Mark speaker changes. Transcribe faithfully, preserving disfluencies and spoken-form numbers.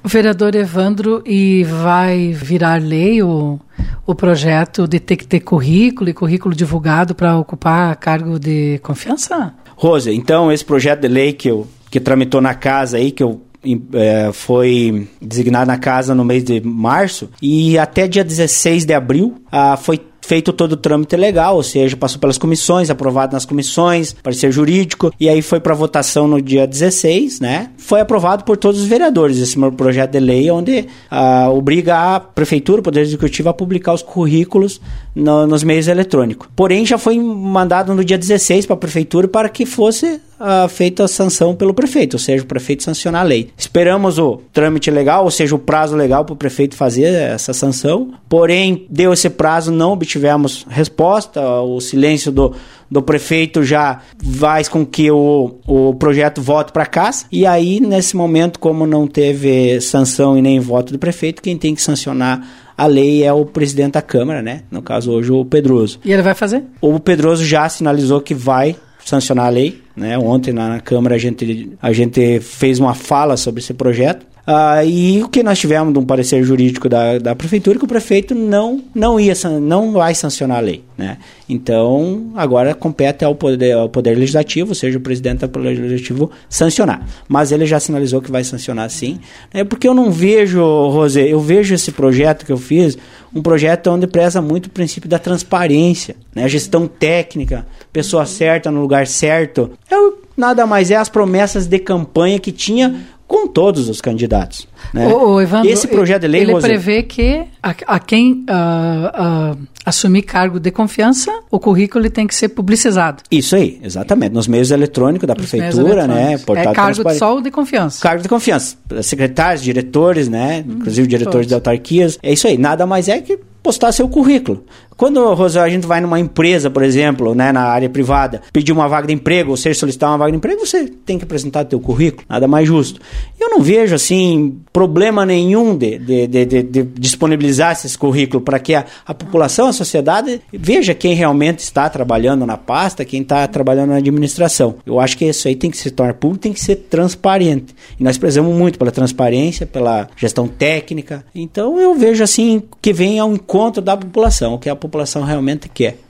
Speaker 1: O vereador Evandro, e vai virar lei o, o projeto de ter que ter currículo e currículo divulgado para ocupar cargo de confiança?
Speaker 2: Rose, então esse projeto de lei que, eu, que tramitou na casa aí, que eu É, foi designado na casa no mês de março, e até dia dezesseis de abril ah, foi feito todo o trâmite legal, ou seja, passou pelas comissões, aprovado nas comissões, parecer jurídico, e aí foi para votação no dia dezesseis, né? Foi aprovado por todos os vereadores esse meu projeto de lei, onde ah, obriga a prefeitura, o Poder Executivo, a publicar os currículos no, nos meios eletrônicos. Porém, já foi mandado no dia dezesseis para a prefeitura para que fosse Uh, feita a sanção pelo prefeito, ou seja, o prefeito sancionar a lei. Esperamos o trâmite legal, ou seja, o prazo legal para o prefeito fazer essa sanção, porém, deu esse prazo, não obtivemos resposta, o silêncio do, do prefeito já faz com que o, o projeto volte para casa, e aí, nesse momento, como não teve sanção e nem voto do prefeito, quem tem que sancionar a lei é o presidente da Câmara, né? No caso, hoje, o Pedroso.
Speaker 1: E ele vai fazer?
Speaker 2: O Pedroso já sinalizou que vai sancionar a lei, né? Ontem na, na Câmara a gente, a gente fez uma fala sobre esse projeto. Ah, e o que nós tivemos de um parecer jurídico da, da Prefeitura, que o prefeito não, não, ia, não vai sancionar a lei, né? Então, agora compete ao poder, ao poder Legislativo, ou seja, o presidente do Poder Legislativo, sancionar. Mas ele já sinalizou que vai sancionar sim. É porque eu não vejo, Rosê, eu vejo esse projeto que eu fiz, um projeto onde preza muito o princípio da transparência, né? Gestão técnica, pessoa certa no lugar certo. É, nada mais é as promessas de campanha que tinha com todos os candidatos, né?
Speaker 1: Ô, ô, Evandro,
Speaker 2: esse projeto de lei,
Speaker 1: ele
Speaker 2: Rosê,
Speaker 1: prevê que a, a quem uh, uh, assumir cargo de confiança, o currículo tem que ser publicizado.
Speaker 2: Isso aí, exatamente, nos meios eletrônicos da prefeitura, né?
Speaker 1: Portal é cargo de só de confiança.
Speaker 2: Cargo de confiança, secretários, diretores, né? Hum, inclusive diretores de autarquias, é isso aí, nada mais é que postar seu currículo. Quando, Rosé, a gente vai numa empresa, por exemplo, né, na área privada, pedir uma vaga de emprego, ou seja, solicitar uma vaga de emprego, você tem que apresentar teu currículo, nada mais justo. Eu não vejo, assim, problema nenhum de, de, de, de, de disponibilizar esse currículo para que a, a população, a sociedade, veja quem realmente está trabalhando na pasta, quem está trabalhando na administração. Eu acho que isso aí tem que se tornar público, tem que ser transparente. E nós prezamos muito pela transparência, pela gestão técnica. Então, eu vejo, assim, que vem ao encontro da população, o que a população realmente quer.